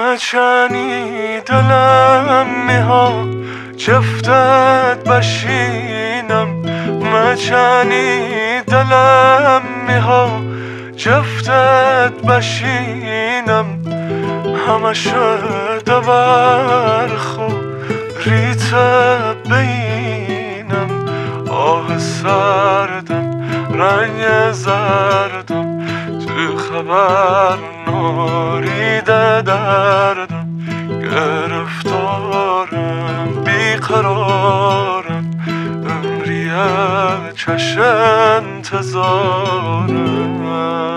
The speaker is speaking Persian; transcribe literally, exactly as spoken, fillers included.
مچنی دلم میها جفتت بشینم، مچنی دلم میها جفتت بشینم، همش دبر خو ریت بینم، آه سردم رنگ زردم تو خبر ناریده دردم، گرفتارم بیقرارم عمریه چش انتظارم.